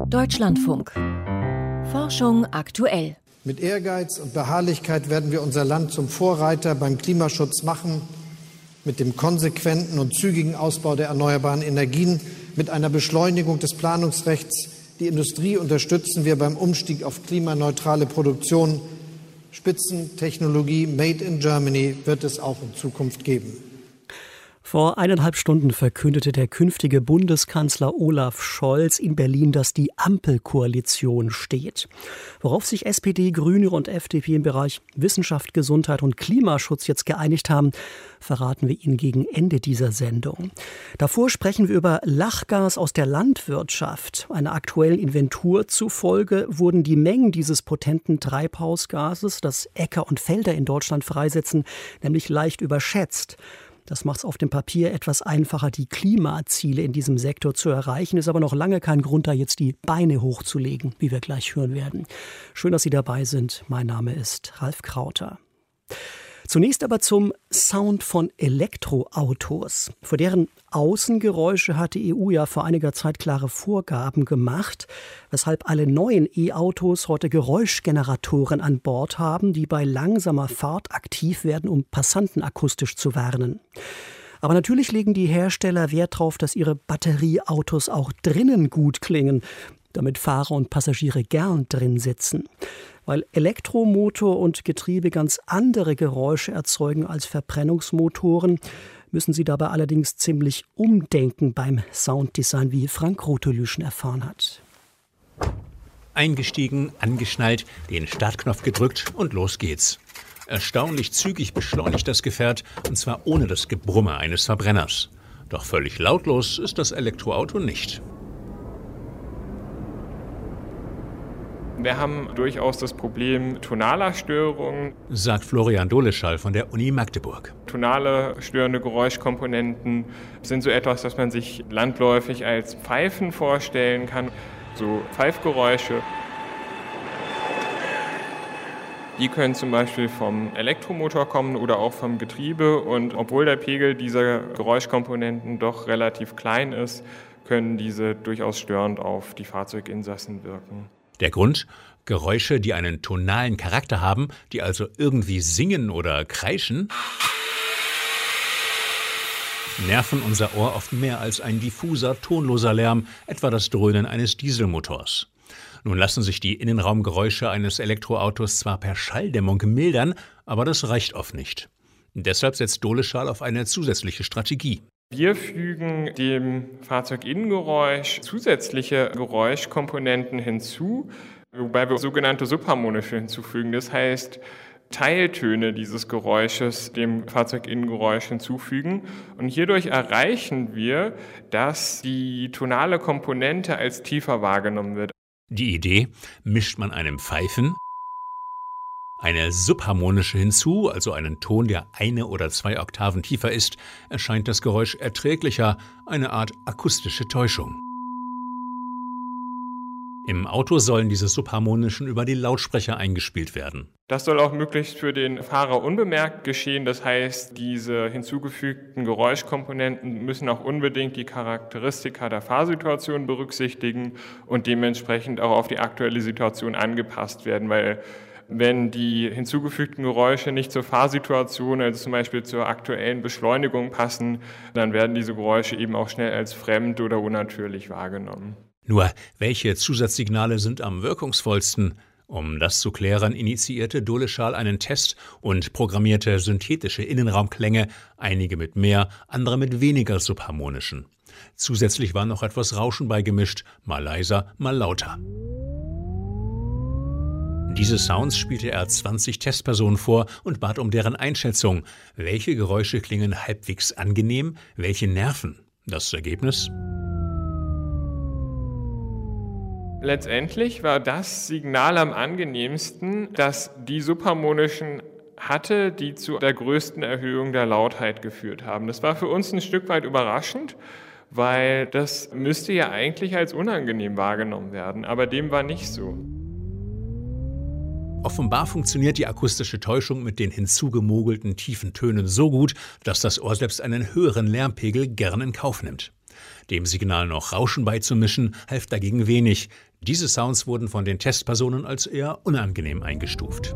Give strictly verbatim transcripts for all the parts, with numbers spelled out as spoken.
Deutschlandfunk. Forschung aktuell. Mit Ehrgeiz und Beharrlichkeit werden wir unser Land zum Vorreiter beim Klimaschutz machen, mit dem konsequenten und zügigen Ausbau der erneuerbaren Energien, mit einer Beschleunigung des Planungsrechts. Die Industrie unterstützen wir beim Umstieg auf klimaneutrale Produktion. Spitzentechnologie Made in Germany wird es auch in Zukunft geben. Vor eineinhalb Stunden verkündete der künftige Bundeskanzler Olaf Scholz in Berlin, dass die Ampelkoalition steht. Worauf sich S P D, Grüne und F D P im Bereich Wissenschaft, Gesundheit und Klimaschutz jetzt geeinigt haben, verraten wir Ihnen gegen Ende dieser Sendung. Davor sprechen wir über Lachgas aus der Landwirtschaft. Einer aktuellen Inventur zufolge wurden die Mengen dieses potenten Treibhausgases, das Äcker und Felder in Deutschland freisetzen, nämlich leicht überschätzt. Das macht es auf dem Papier etwas einfacher, die Klimaziele in diesem Sektor zu erreichen. Ist aber noch lange kein Grund, da jetzt die Beine hochzulegen, wie wir gleich hören werden. Schön, dass Sie dabei sind. Mein Name ist Ralf Krauter. Zunächst aber zum Sound von Elektroautos. Für deren Außengeräusche hat die E U ja vor einiger Zeit klare Vorgaben gemacht, weshalb alle neuen E-Autos heute Geräuschgeneratoren an Bord haben, die bei langsamer Fahrt aktiv werden, um Passanten akustisch zu warnen. Aber natürlich legen die Hersteller Wert darauf, dass ihre Batterieautos auch drinnen gut klingen, damit Fahrer und Passagiere gern drin sitzen. Weil Elektromotor und Getriebe ganz andere Geräusche erzeugen als Verbrennungsmotoren, müssen sie dabei allerdings ziemlich umdenken beim Sounddesign, wie Frank Rothelüschen erfahren hat. Eingestiegen, angeschnallt, den Startknopf gedrückt und los geht's. Erstaunlich zügig beschleunigt das Gefährt, und zwar ohne das Gebrumme eines Verbrenners. Doch völlig lautlos ist das Elektroauto nicht. Wir haben durchaus das Problem tonaler Störungen, sagt Florian Doleschall von der Uni Magdeburg. Tonale störende Geräuschkomponenten sind so etwas, das man sich landläufig als Pfeifen vorstellen kann, so Pfeifgeräusche. Die können zum Beispiel vom Elektromotor kommen oder auch vom Getriebe, und obwohl der Pegel dieser Geräuschkomponenten doch relativ klein ist, können diese durchaus störend auf die Fahrzeuginsassen wirken. Der Grund? Geräusche, die einen tonalen Charakter haben, die also irgendwie singen oder kreischen, nerven unser Ohr oft mehr als ein diffuser, tonloser Lärm, etwa das Dröhnen eines Dieselmotors. Nun lassen sich die Innenraumgeräusche eines Elektroautos zwar per Schalldämmung mildern, aber das reicht oft nicht. Deshalb setzt Doleschall auf eine zusätzliche Strategie. Wir fügen dem Fahrzeuginnengeräusch zusätzliche Geräuschkomponenten hinzu, wobei wir sogenannte subharmonische hinzufügen. Das heißt, Teiltöne dieses Geräusches dem Fahrzeuginnengeräusch hinzufügen. Und hierdurch erreichen wir, dass die tonale Komponente als tiefer wahrgenommen wird. Die Idee: mischt man einem Pfeifen eine subharmonische hinzu, also einen Ton, der eine oder zwei Oktaven tiefer ist, erscheint das Geräusch erträglicher, eine Art akustische Täuschung. Im Auto sollen diese subharmonischen über die Lautsprecher eingespielt werden. Das soll auch möglichst für den Fahrer unbemerkt geschehen. Das heißt, diese hinzugefügten Geräuschkomponenten müssen auch unbedingt die Charakteristika der Fahrsituation berücksichtigen und dementsprechend auch auf die aktuelle Situation angepasst werden, weil wenn die hinzugefügten Geräusche nicht zur Fahrsituation, also zum Beispiel zur aktuellen Beschleunigung passen, dann werden diese Geräusche eben auch schnell als fremd oder unnatürlich wahrgenommen. Nur, welche Zusatzsignale sind am wirkungsvollsten? Um das zu klären, initiierte Doleschall einen Test und programmierte synthetische Innenraumklänge, einige mit mehr, andere mit weniger subharmonischen. Zusätzlich war noch etwas Rauschen beigemischt, mal leiser, mal lauter. Diese Sounds spielte er zwanzig Testpersonen vor und bat um deren Einschätzung. Welche Geräusche klingen halbwegs angenehm, welche nerven? Das Ergebnis? Letztendlich war das Signal am angenehmsten, das die subharmonischen hatte, die zu der größten Erhöhung der Lautheit geführt haben. Das war für uns ein Stück weit überraschend, weil das müsste ja eigentlich als unangenehm wahrgenommen werden, aber dem war nicht so. Offenbar funktioniert die akustische Täuschung mit den hinzugemogelten tiefen Tönen so gut, dass das Ohr selbst einen höheren Lärmpegel gern in Kauf nimmt. Dem Signal noch Rauschen beizumischen, half dagegen wenig. Diese Sounds wurden von den Testpersonen als eher unangenehm eingestuft.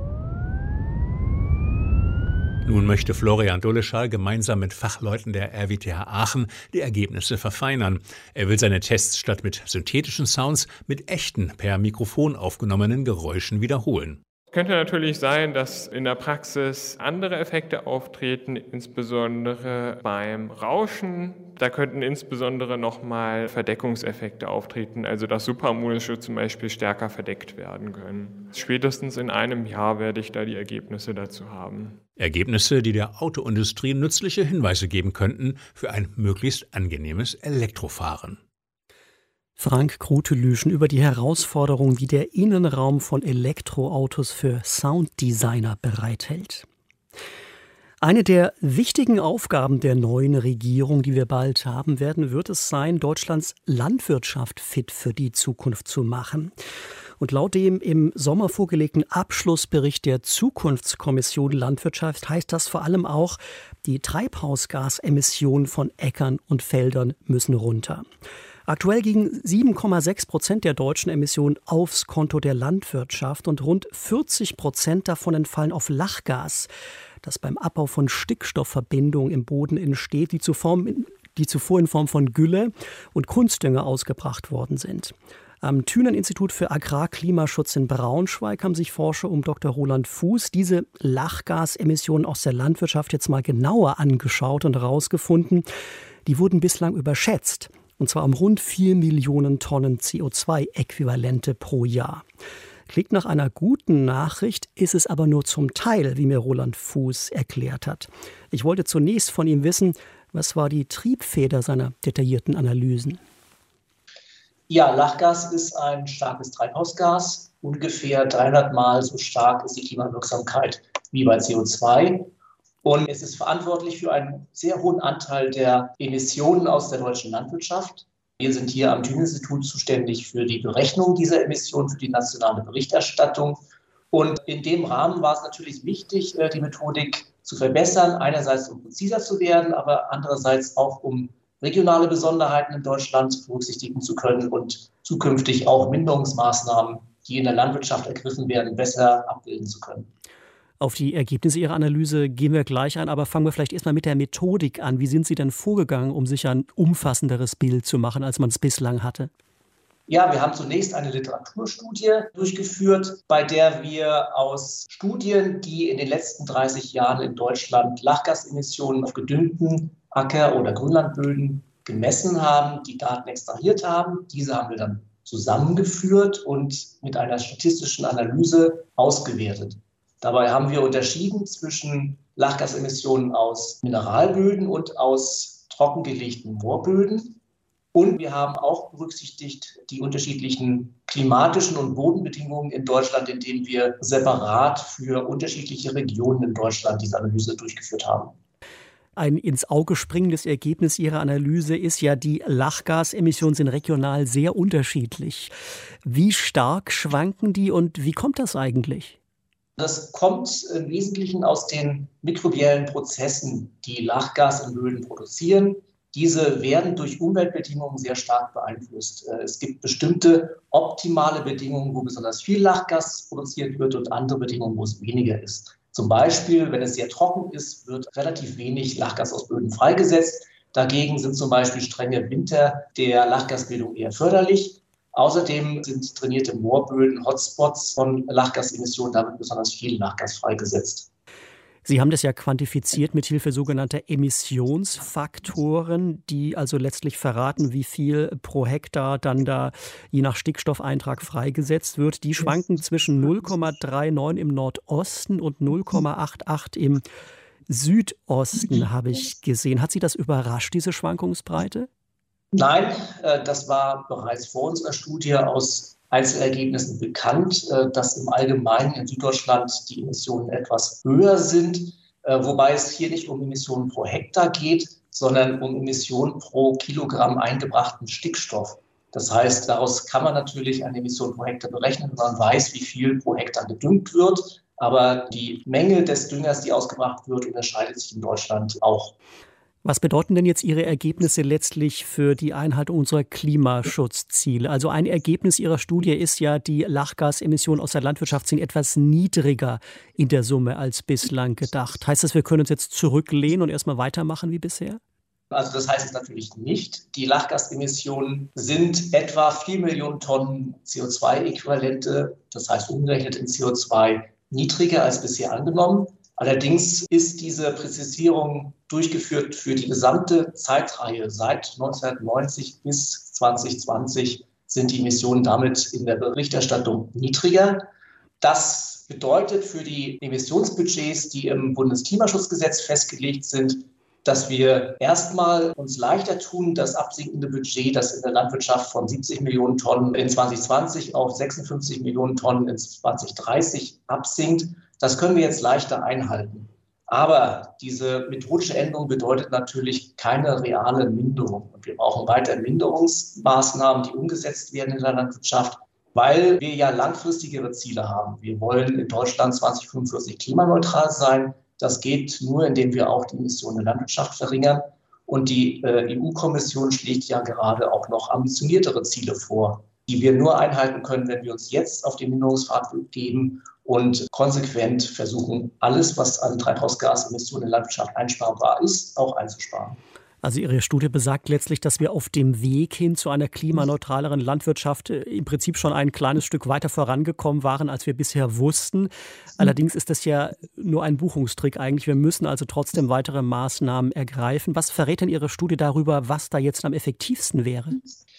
Nun möchte Florian Doleschal gemeinsam mit Fachleuten der R W T H Aachen die Ergebnisse verfeinern. Er will seine Tests statt mit synthetischen Sounds mit echten, per Mikrofon aufgenommenen Geräuschen wiederholen. Könnte natürlich sein, dass in der Praxis andere Effekte auftreten, insbesondere beim Rauschen. Da könnten insbesondere nochmal Verdeckungseffekte auftreten, also dass Superharmonische zum Beispiel stärker verdeckt werden können. Spätestens in einem Jahr werde ich da die Ergebnisse dazu haben. Ergebnisse, die der Autoindustrie nützliche Hinweise geben könnten für ein möglichst angenehmes Elektrofahren. Frank Krutelüschen über die Herausforderungen, die der Innenraum von Elektroautos für Sounddesigner bereithält. Eine der wichtigen Aufgaben der neuen Regierung, die wir bald haben werden, wird es sein, Deutschlands Landwirtschaft fit für die Zukunft zu machen. Und laut dem im Sommer vorgelegten Abschlussbericht der Zukunftskommission Landwirtschaft heißt das vor allem auch, die Treibhausgasemissionen von Äckern und Feldern müssen runter. Aktuell gingen sieben Komma sechs Prozent der deutschen Emissionen aufs Konto der Landwirtschaft und rund vierzig Prozent davon entfallen auf Lachgas, das beim Abbau von Stickstoffverbindungen im Boden entsteht, die zuvor, die zuvor in Form von Gülle und Kunstdünger ausgebracht worden sind. Am Thünen-Institut für Agrarklimaschutz in Braunschweig haben sich Forscher um Doktor Roland Fuß diese Lachgasemissionen aus der Landwirtschaft jetzt mal genauer angeschaut und herausgefunden, die wurden bislang überschätzt. Und zwar um rund vier Millionen Tonnen C O zwei Äquivalente pro Jahr. Klingt nach einer guten Nachricht, ist es aber nur zum Teil, wie mir Roland Fuß erklärt hat. Ich wollte zunächst von ihm wissen, was war die Triebfeder seiner detaillierten Analysen? Ja, Lachgas ist ein starkes Treibhausgas. Ungefähr dreihundert Mal so stark ist die Klimawirksamkeit wie bei C O zwei. Und es ist verantwortlich für einen sehr hohen Anteil der Emissionen aus der deutschen Landwirtschaft. Wir sind hier am Thünen-Institut zuständig für die Berechnung dieser Emissionen, für die nationale Berichterstattung. Und in dem Rahmen war es natürlich wichtig, die Methodik zu verbessern. Einerseits, um präziser zu werden, aber andererseits auch, um regionale Besonderheiten in Deutschland berücksichtigen zu können und zukünftig auch Minderungsmaßnahmen, die in der Landwirtschaft ergriffen werden, besser abbilden zu können. Auf die Ergebnisse Ihrer Analyse gehen wir gleich ein, aber fangen wir vielleicht erstmal mit der Methodik an. Wie sind Sie denn vorgegangen, um sich ein umfassenderes Bild zu machen, als man es bislang hatte? Ja, wir haben zunächst eine Literaturstudie durchgeführt, bei der wir aus Studien, die in den letzten dreißig Jahren in Deutschland Lachgasemissionen auf gedüngten Acker- oder Grünlandböden gemessen haben, die Daten extrahiert haben. Diese haben wir dann zusammengeführt und mit einer statistischen Analyse ausgewertet. Dabei haben wir unterschieden zwischen Lachgasemissionen aus Mineralböden und aus trockengelegten Moorböden. Und wir haben auch berücksichtigt die unterschiedlichen klimatischen und Bodenbedingungen in Deutschland, indem wir separat für unterschiedliche Regionen in Deutschland diese Analyse durchgeführt haben. Ein ins Auge springendes Ergebnis Ihrer Analyse ist ja, die Lachgasemissionen sind regional sehr unterschiedlich. Wie stark schwanken die und wie kommt das eigentlich? Das kommt im Wesentlichen aus den mikrobiellen Prozessen, die Lachgas in Böden produzieren. Diese werden durch Umweltbedingungen sehr stark beeinflusst. Es gibt bestimmte optimale Bedingungen, wo besonders viel Lachgas produziert wird und andere Bedingungen, wo es weniger ist. Zum Beispiel, wenn es sehr trocken ist, wird relativ wenig Lachgas aus Böden freigesetzt. Dagegen sind zum Beispiel strenge Winter der Lachgasbildung eher förderlich. Außerdem sind trainierte Moorböden Hotspots von Lachgasemissionen, da wird besonders viel Lachgas freigesetzt. Sie haben das ja quantifiziert mit Hilfe sogenannter Emissionsfaktoren, die also letztlich verraten, wie viel pro Hektar dann da je nach Stickstoffeintrag freigesetzt wird. Die schwanken zwischen null Komma neununddreißig im Nordosten und null Komma achtundachtzig im Südosten, habe ich gesehen. Hat Sie das überrascht, diese Schwankungsbreite? Nein, das war bereits vor unserer Studie aus Einzelergebnissen bekannt, dass im Allgemeinen in Süddeutschland die Emissionen etwas höher sind, wobei es hier nicht um Emissionen pro Hektar geht, sondern um Emissionen pro Kilogramm eingebrachten Stickstoff. Das heißt, daraus kann man natürlich eine Emission pro Hektar berechnen, wenn man weiß, wie viel pro Hektar gedüngt wird. Aber die Menge des Düngers, die ausgebracht wird, unterscheidet sich in Deutschland auch. Was bedeuten denn jetzt Ihre Ergebnisse letztlich für die Einhaltung unserer Klimaschutzziele? Also ein Ergebnis Ihrer Studie ist ja, die Lachgasemissionen aus der Landwirtschaft sind etwas niedriger in der Summe als bislang gedacht. Heißt das, wir können uns jetzt zurücklehnen und erstmal weitermachen wie bisher? Also das heißt es natürlich nicht. Die Lachgasemissionen sind etwa vier Millionen Tonnen C O zwei Äquivalente, das heißt umgerechnet in C O zwei, niedriger als bisher angenommen. Allerdings ist diese Präzisierung durchgeführt für die gesamte Zeitreihe. Seit neunzehnhundertneunzig bis zwanzig zwanzig sind die Emissionen damit in der Berichterstattung niedriger. Das bedeutet für die Emissionsbudgets, die im Bundesklimaschutzgesetz festgelegt sind, dass wir erstmal uns leichter tun, das absinkende Budget, das in der Landwirtschaft von siebzig Millionen Tonnen in zwanzig zwanzig auf sechsundfünfzig Millionen Tonnen in zwanzig dreißig absinkt. Das können wir jetzt leichter einhalten. Aber diese methodische Änderung bedeutet natürlich keine reale Minderung. Und wir brauchen weiter Minderungsmaßnahmen, die umgesetzt werden in der Landwirtschaft, weil wir ja langfristigere Ziele haben. Wir wollen in Deutschland zwanzig fünfundvierzig klimaneutral sein. Das geht nur, indem wir auch die Emissionen der Landwirtschaft verringern. Und die äh, E U-Kommission schlägt ja gerade auch noch ambitioniertere Ziele vor, die wir nur einhalten können, wenn wir uns jetzt auf den Minderungspfad geben und konsequent versuchen, alles, was an Treibhausgasemissionen in der Landwirtschaft einsparbar ist, auch einzusparen. Also Ihre Studie besagt letztlich, dass wir auf dem Weg hin zu einer klimaneutraleren Landwirtschaft im Prinzip schon ein kleines Stück weiter vorangekommen waren, als wir bisher wussten. Allerdings ist das ja nur ein Buchungstrick eigentlich. Wir müssen also trotzdem weitere Maßnahmen ergreifen. Was verrät denn Ihre Studie darüber, was da jetzt am effektivsten wäre?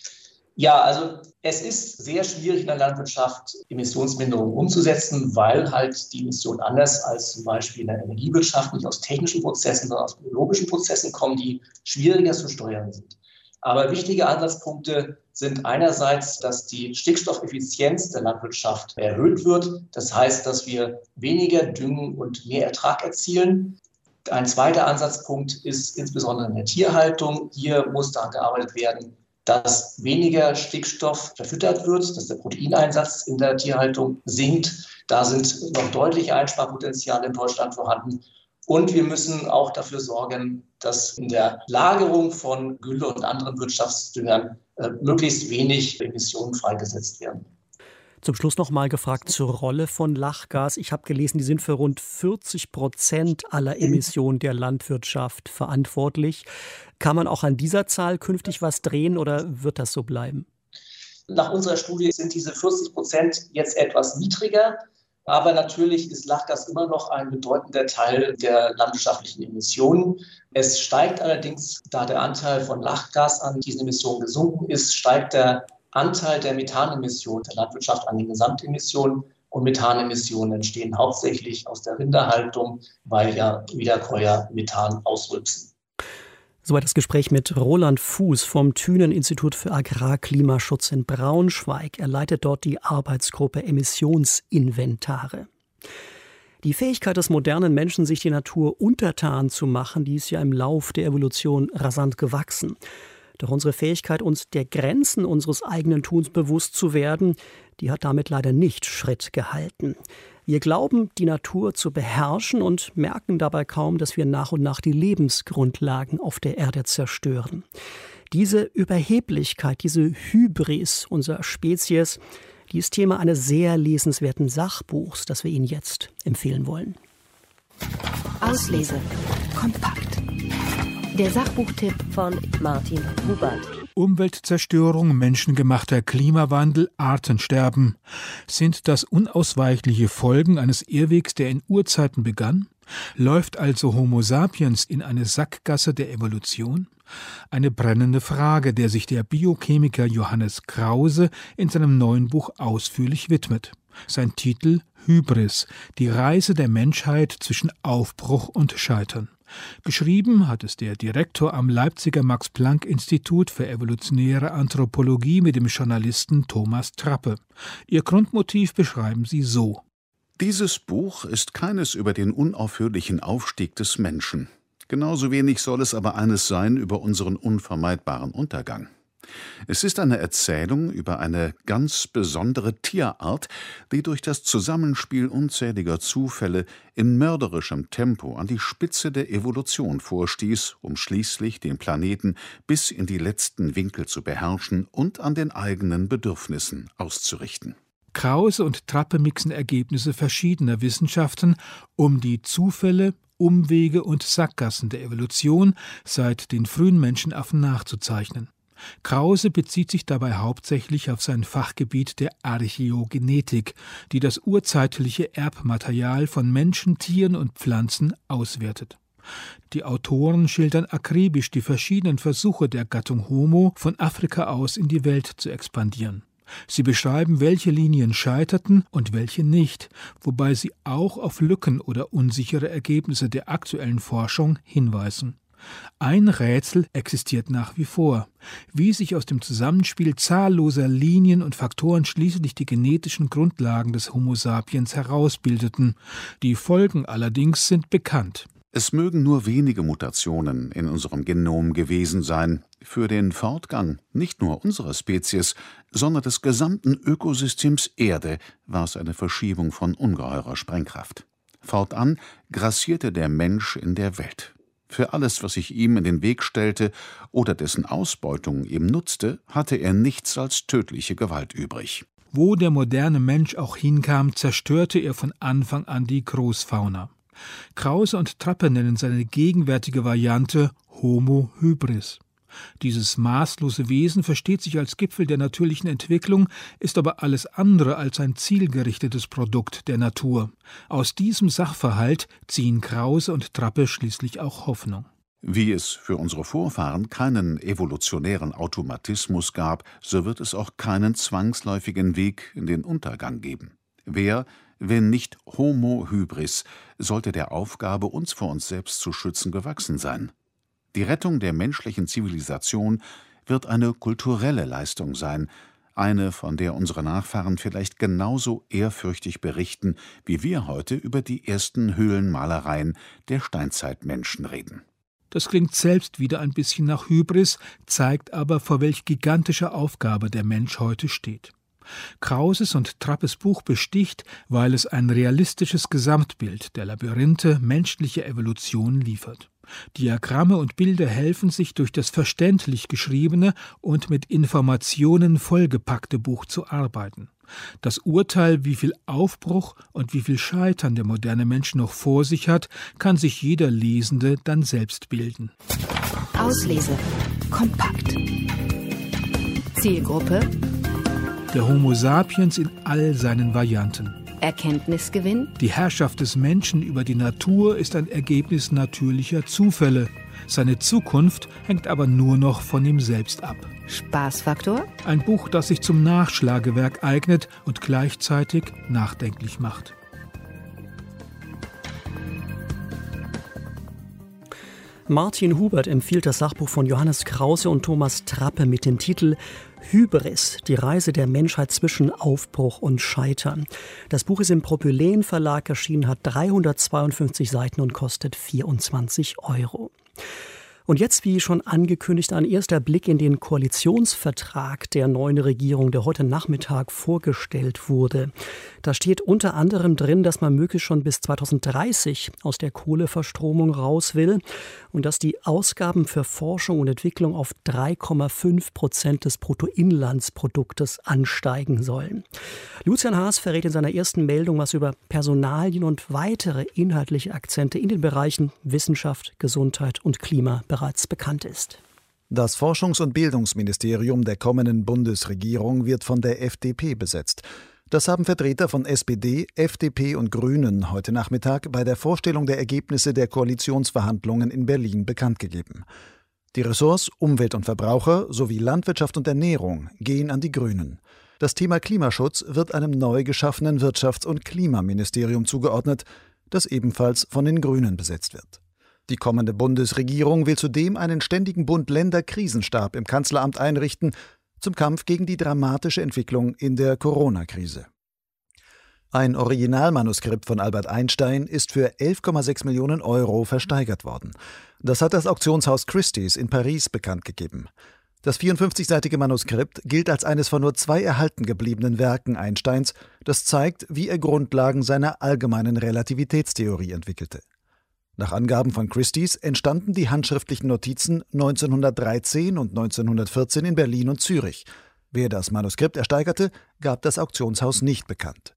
Ja, also es ist sehr schwierig in der Landwirtschaft, Emissionsminderungen umzusetzen, weil halt die Emissionen anders als zum Beispiel in der Energiewirtschaft nicht aus technischen Prozessen, sondern aus biologischen Prozessen kommen, die schwieriger zu steuern sind. Aber wichtige Ansatzpunkte sind einerseits, dass die Stickstoffeffizienz der Landwirtschaft erhöht wird. Das heißt, dass wir weniger düngen und mehr Ertrag erzielen. Ein zweiter Ansatzpunkt ist insbesondere in der Tierhaltung. Hier muss daran gearbeitet werden, dass weniger Stickstoff verfüttert wird, dass der Proteineinsatz in der Tierhaltung sinkt. Da sind noch deutliche Einsparpotenziale in Deutschland vorhanden. Und wir müssen auch dafür sorgen, dass in der Lagerung von Gülle und anderen Wirtschaftsdüngern äh, möglichst wenig Emissionen freigesetzt werden. Zum Schluss noch mal gefragt zur Rolle von Lachgas. Ich habe gelesen, die sind für rund vierzig Prozent aller Emissionen der Landwirtschaft verantwortlich. Kann man auch an dieser Zahl künftig was drehen oder wird das so bleiben? Nach unserer Studie sind diese vierzig Prozent jetzt etwas niedriger. Aber natürlich ist Lachgas immer noch ein bedeutender Teil der landwirtschaftlichen Emissionen. Es steigt allerdings, da der Anteil von Lachgas an diesen Emissionen gesunken ist, steigt der Anteil der Methanemissionen der Landwirtschaft an den Gesamtemissionen. Und Methanemissionen entstehen hauptsächlich aus der Rinderhaltung, weil ja Wiederkäuer Methan ausrülpsen. Soweit das Gespräch mit Roland Fuß vom Thünen-Institut für Agrarklimaschutz in Braunschweig. Er leitet dort die Arbeitsgruppe Emissionsinventare. Die Fähigkeit des modernen Menschen, sich die Natur untertan zu machen, die ist ja im Lauf der Evolution rasant gewachsen. Doch unsere Fähigkeit, uns der Grenzen unseres eigenen Tuns bewusst zu werden, die hat damit leider nicht Schritt gehalten. Wir glauben, die Natur zu beherrschen und merken dabei kaum, dass wir nach und nach die Lebensgrundlagen auf der Erde zerstören. Diese Überheblichkeit, diese Hybris unserer Spezies, die ist Thema eines sehr lesenswerten Sachbuchs, das wir Ihnen jetzt empfehlen wollen. Auslese. Kompakt. Der Sachbuchtipp von Martin Hubert. Umweltzerstörung, menschengemachter Klimawandel, Artensterben. Sind das unausweichliche Folgen eines Irrwegs, der in Urzeiten begann? Läuft also Homo sapiens in eine Sackgasse der Evolution? Eine brennende Frage, der sich der Biochemiker Johannes Krause in seinem neuen Buch ausführlich widmet. Sein Titel Hybris, die Reise der Menschheit zwischen Aufbruch und Scheitern. Geschrieben hat es der Direktor am Leipziger Max-Planck-Institut für evolutionäre Anthropologie mit dem Journalisten Thomas Trappe. Ihr Grundmotiv beschreiben sie so. Dieses Buch ist keines über den unaufhörlichen Aufstieg des Menschen. Genauso wenig soll es aber eines sein über unseren unvermeidbaren Untergang. Es ist eine Erzählung über eine ganz besondere Tierart, die durch das Zusammenspiel unzähliger Zufälle in mörderischem Tempo an die Spitze der Evolution vorstieß, um schließlich den Planeten bis in die letzten Winkel zu beherrschen und an den eigenen Bedürfnissen auszurichten. Krause und Trappe mixen Ergebnisse verschiedener Wissenschaften, um die Zufälle, Umwege und Sackgassen der Evolution seit den frühen Menschenaffen nachzuzeichnen. Krause bezieht sich dabei hauptsächlich auf sein Fachgebiet der Archäogenetik, die das urzeitliche Erbmaterial von Menschen, Tieren und Pflanzen auswertet. Die Autoren schildern akribisch die verschiedenen Versuche der Gattung Homo, von Afrika aus in die Welt zu expandieren. Sie beschreiben, welche Linien scheiterten und welche nicht, wobei sie auch auf Lücken oder unsichere Ergebnisse der aktuellen Forschung hinweisen. Ein Rätsel existiert nach wie vor, wie sich aus dem Zusammenspiel zahlloser Linien und Faktoren schließlich die genetischen Grundlagen des Homo sapiens herausbildeten. Die Folgen allerdings sind bekannt. Es mögen nur wenige Mutationen in unserem Genom gewesen sein. Für den Fortgang nicht nur unserer Spezies, sondern des gesamten Ökosystems Erde war es eine Verschiebung von ungeheurer Sprengkraft. Fortan grassierte der Mensch in der Welt. Für alles, was sich ihm in den Weg stellte oder dessen Ausbeutung ihm nutzte, hatte er nichts als tödliche Gewalt übrig. Wo der moderne Mensch auch hinkam, zerstörte er von Anfang an die Großfauna. Krause und Trappe nennen seine gegenwärtige Variante Homo hybris. Dieses maßlose Wesen versteht sich als Gipfel der natürlichen Entwicklung, ist aber alles andere als ein zielgerichtetes Produkt der Natur. Aus diesem Sachverhalt ziehen Krause und Trappe schließlich auch Hoffnung. Wie es für unsere Vorfahren keinen evolutionären Automatismus gab, so wird es auch keinen zwangsläufigen Weg in den Untergang geben. Wer, wenn nicht Homo hybris, sollte der Aufgabe, uns vor uns selbst zu schützen, gewachsen sein? Die Rettung der menschlichen Zivilisation wird eine kulturelle Leistung sein, eine, von der unsere Nachfahren vielleicht genauso ehrfürchtig berichten, wie wir heute über die ersten Höhlenmalereien der Steinzeitmenschen reden. Das klingt selbst wieder ein bisschen nach Hybris, zeigt aber, vor welch gigantischer Aufgabe der Mensch heute steht. Krauses und Trappes Buch besticht, weil es ein realistisches Gesamtbild der Labyrinthe menschlicher Evolution liefert. Diagramme und Bilder helfen sich, durch das verständlich geschriebene und mit Informationen vollgepackte Buch zu arbeiten. Das Urteil, wie viel Aufbruch und wie viel Scheitern der moderne Mensch noch vor sich hat, kann sich jeder Lesende dann selbst bilden. Auslese. Kompakt. Zielgruppe: Der Homo sapiens in all seinen Varianten. Erkenntnisgewinn: Die Herrschaft des Menschen über die Natur ist ein Ergebnis natürlicher Zufälle. Seine Zukunft hängt aber nur noch von ihm selbst ab. Spaßfaktor: Ein Buch, das sich zum Nachschlagewerk eignet und gleichzeitig nachdenklich macht. Martin Hubert empfiehlt das Sachbuch von Johannes Krause und Thomas Trappe mit dem Titel Hybris, die Reise der Menschheit zwischen Aufbruch und Scheitern. Das Buch ist im Propyläen Verlag erschienen, hat dreihundertzweiundfünfzig Seiten und kostet vierundzwanzig Euro. Und jetzt, wie schon angekündigt, ein erster Blick in den Koalitionsvertrag der neuen Regierung, der heute Nachmittag vorgestellt wurde. Da steht unter anderem drin, dass man möglichst schon bis zweitausenddreißig aus der Kohleverstromung raus will und dass die Ausgaben für Forschung und Entwicklung auf drei Komma fünf Prozent des Bruttoinlandsproduktes ansteigen sollen. Lucian Haas verrät in seiner ersten Meldung was über Personalien und weitere inhaltliche Akzente in den Bereichen Wissenschaft, Gesundheit und Klima bereits bekannt ist. Das Forschungs- und Bildungsministerium der kommenden Bundesregierung wird von der F D P besetzt. Das haben Vertreter von S P D, F D P und Grünen heute Nachmittag bei der Vorstellung der Ergebnisse der Koalitionsverhandlungen in Berlin bekannt gegeben. Die Ressorts Umwelt und Verbraucher sowie Landwirtschaft und Ernährung gehen an die Grünen. Das Thema Klimaschutz wird einem neu geschaffenen Wirtschafts- und Klimaministerium zugeordnet, das ebenfalls von den Grünen besetzt wird. Die kommende Bundesregierung will zudem einen ständigen Bund-Länder-Krisenstab im Kanzleramt einrichten, zum Kampf gegen die dramatische Entwicklung in der Corona-Krise. Ein Originalmanuskript von Albert Einstein ist für elf Komma sechs Millionen Euro versteigert worden. Das hat das Auktionshaus Christie's in Paris bekannt gegeben. Das vierundfünfzigseitige Manuskript gilt als eines von nur zwei erhalten gebliebenen Werken Einsteins, das zeigt, wie er Grundlagen seiner allgemeinen Relativitätstheorie entwickelte. Nach Angaben von Christie's entstanden die handschriftlichen Notizen neunzehnhundertdreizehn und neunzehnhundertvierzehn in Berlin und Zürich. Wer das Manuskript ersteigerte, gab das Auktionshaus nicht bekannt.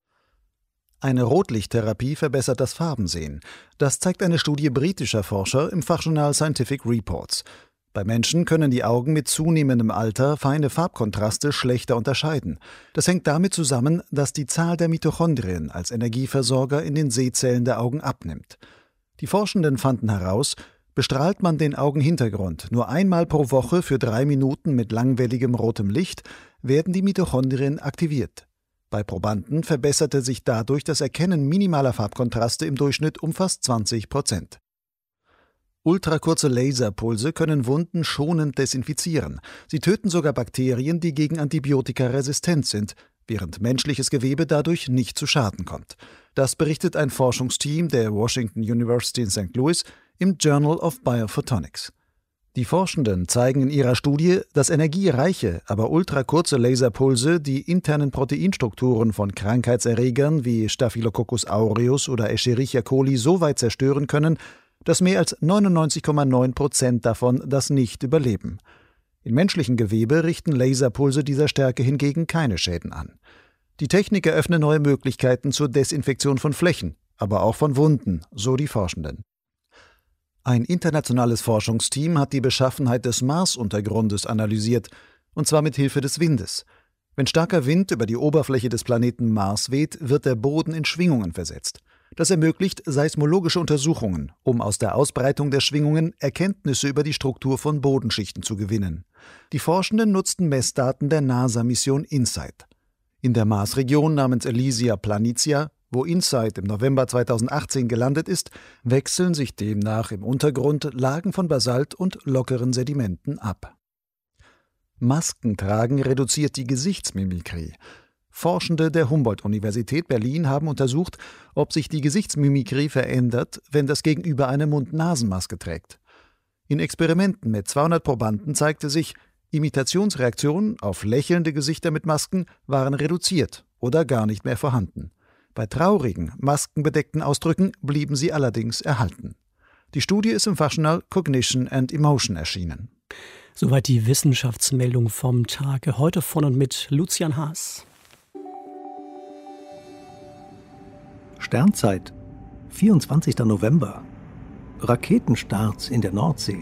Eine Rotlichttherapie verbessert das Farbensehen. Das zeigt eine Studie britischer Forscher im Fachjournal Scientific Reports. Bei Menschen können die Augen mit zunehmendem Alter feine Farbkontraste schlechter unterscheiden. Das hängt damit zusammen, dass die Zahl der Mitochondrien als Energieversorger in den Sehzellen der Augen abnimmt. Die Forschenden fanden heraus, bestrahlt man den Augenhintergrund nur einmal pro Woche für drei Minuten mit langwelligem rotem Licht, werden die Mitochondrien aktiviert. Bei Probanden verbesserte sich dadurch das Erkennen minimaler Farbkontraste im Durchschnitt um fast zwanzig Prozent. Ultrakurze Laserpulse können Wunden schonend desinfizieren. Sie töten sogar Bakterien, die gegen Antibiotika resistent sind, während menschliches Gewebe dadurch nicht zu Schaden kommt. Das berichtet ein Forschungsteam der Washington University in Sankt Louis im Journal of Biophotonics. Die Forschenden zeigen in ihrer Studie, dass energiereiche, aber ultrakurze Laserpulse die internen Proteinstrukturen von Krankheitserregern wie Staphylococcus aureus oder Escherichia coli so weit zerstören können, dass mehr als neunundneunzig Komma neun Prozent davon das nicht überleben. In menschlichen Gewebe richten Laserpulse dieser Stärke hingegen keine Schäden an. Die Technik eröffne neue Möglichkeiten zur Desinfektion von Flächen, aber auch von Wunden, so die Forschenden. Ein internationales Forschungsteam hat die Beschaffenheit des Marsuntergrundes analysiert, und zwar mit Hilfe des Windes. Wenn starker Wind über die Oberfläche des Planeten Mars weht, wird der Boden in Schwingungen versetzt. Das ermöglicht seismologische Untersuchungen, um aus der Ausbreitung der Schwingungen Erkenntnisse über die Struktur von Bodenschichten zu gewinnen. Die Forschenden nutzten Messdaten der NASA-Mission InSight. In der Marsregion namens Elysia Planitia, wo InSight im November zweitausendachtzehn gelandet ist, wechseln sich demnach im Untergrund Lagen von Basalt und lockeren Sedimenten ab. Maskentragen reduziert die Gesichtsmimikrie. Forschende der Humboldt-Universität Berlin haben untersucht, ob sich die Gesichtsmimikrie verändert, wenn das Gegenüber eine Mund-Nasen-Maske trägt. In Experimenten mit zweihundert Probanden zeigte sich, Imitationsreaktionen auf lächelnde Gesichter mit Masken waren reduziert oder gar nicht mehr vorhanden. Bei traurigen, maskenbedeckten Ausdrücken blieben sie allerdings erhalten. Die Studie ist im Fachjournal Cognition and Emotion erschienen. Soweit die Wissenschaftsmeldung vom Tage. Heute von und mit Lucian Haas. Sternzeit, vierundzwanzigster November. Raketenstarts in der Nordsee.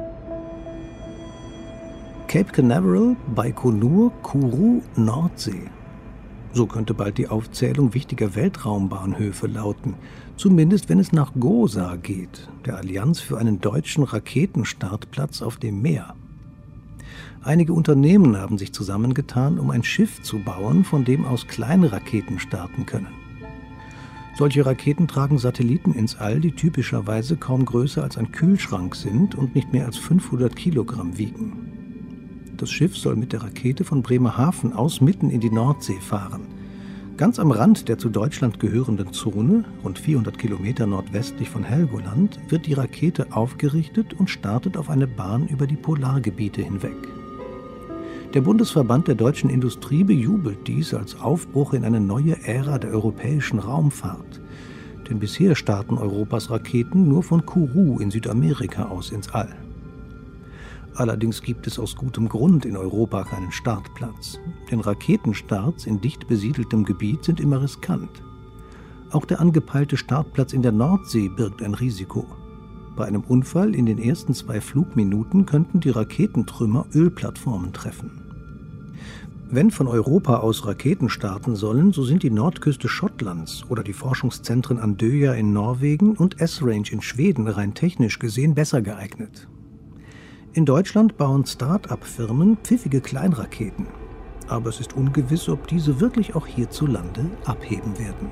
Cape Canaveral, Baikonur, Kourou, Nordsee. So könnte bald die Aufzählung wichtiger Weltraumbahnhöfe lauten, zumindest wenn es nach GOSA geht, der Allianz für einen deutschen Raketenstartplatz auf dem Meer. Einige Unternehmen haben sich zusammengetan, um ein Schiff zu bauen, von dem aus kleine Raketen starten können. Solche Raketen tragen Satelliten ins All, die typischerweise kaum größer als ein Kühlschrank sind und nicht mehr als fünfhundert Kilogramm wiegen. Das Schiff soll mit der Rakete von Bremerhaven aus mitten in die Nordsee fahren. Ganz am Rand der zu Deutschland gehörenden Zone, rund vierhundert Kilometer nordwestlich von Helgoland, wird die Rakete aufgerichtet und startet auf eine Bahn über die Polargebiete hinweg. Der Bundesverband der deutschen Industrie bejubelt dies als Aufbruch in eine neue Ära der europäischen Raumfahrt. Denn bisher starten Europas Raketen nur von Kourou in Südamerika aus ins All. Allerdings gibt es aus gutem Grund in Europa keinen Startplatz. Denn Raketenstarts in dicht besiedeltem Gebiet sind immer riskant. Auch der angepeilte Startplatz in der Nordsee birgt ein Risiko. Bei einem Unfall in den ersten zwei Flugminuten könnten die Raketentrümmer Ölplattformen treffen. Wenn von Europa aus Raketen starten sollen, so sind die Nordküste Schottlands oder die Forschungszentren Andøya in Norwegen und S-Range in Schweden rein technisch gesehen besser geeignet. In Deutschland bauen Start-up-Firmen pfiffige Kleinraketen. Aber es ist ungewiss, ob diese wirklich auch hierzulande abheben werden.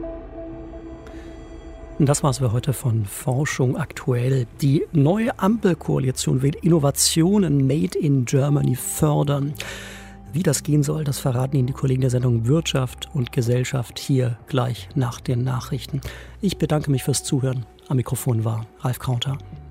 Das war's für heute von Forschung aktuell. Die neue Ampelkoalition will Innovationen made in Germany fördern. Wie das gehen soll, das verraten Ihnen die Kollegen der Sendung Wirtschaft und Gesellschaft hier gleich nach den Nachrichten. Ich bedanke mich fürs Zuhören. Am Mikrofon war Ralf Kaunter.